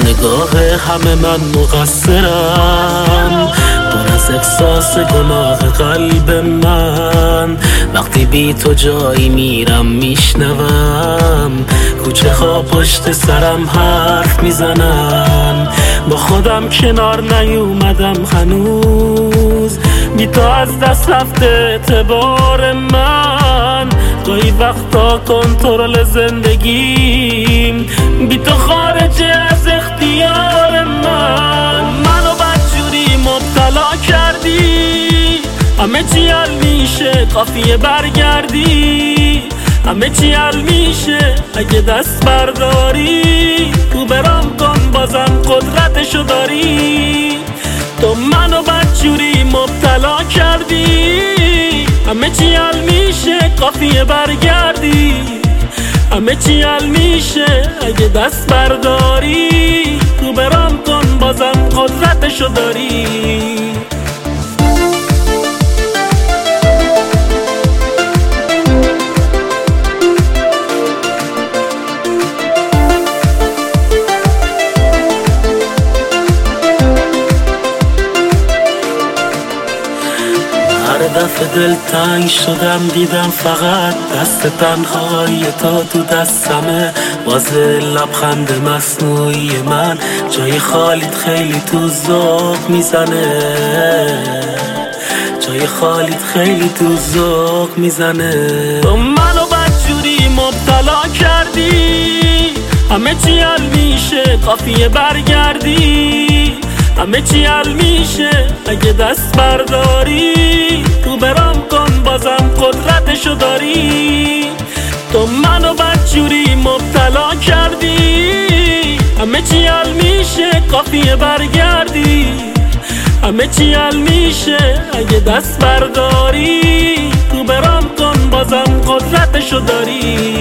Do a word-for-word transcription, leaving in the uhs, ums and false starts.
نگاه همه من مقصرم، پر از احساس گناه قلب من. وقتی بی تو جایی میرم میشنوم کوچه ها پشت سرم حرف میزنن. با خودم کنار نیومدم هنوز، بی تو از دست رفته اعتبار من. گاهی وقتا کنترل زندگیم بی تو خارج از اختیار من. منو بدجوری مبتلا کردی، همه چی حل میشه کافیه برگردی. همه چی حل میشه اگه دست برداری، تو برام کن بازم قدرتشو داری. تو منو بدجوری مبتلا کردی، همه چی حل میشه کافیه برگردی. همه چی حل میشه اگه دست برداری، تو برام کن بازم قدرتشو داری. هر دفعه دل تنگ شدم دیدم فقط دست تنهای تو تو دستمه. باز لبخند مصنوعی من جای خالیت خیلی تو ذوق میزنه. جای خالیت خیلی تو ذوق میزنه. تو منو بدجوری مبتلا کردی، همه چی حل میشه کافیه برگردی. همه چی حل میشه اگه دست برداری، تو برام کن بازم قدرتشو داری. تو منو بدجوری مبتلا کردی، همه چی حل میشه کافیه برگردی. همه چی حل میشه اگه دست برداری، تو برام کن بازم قدرتشو داری.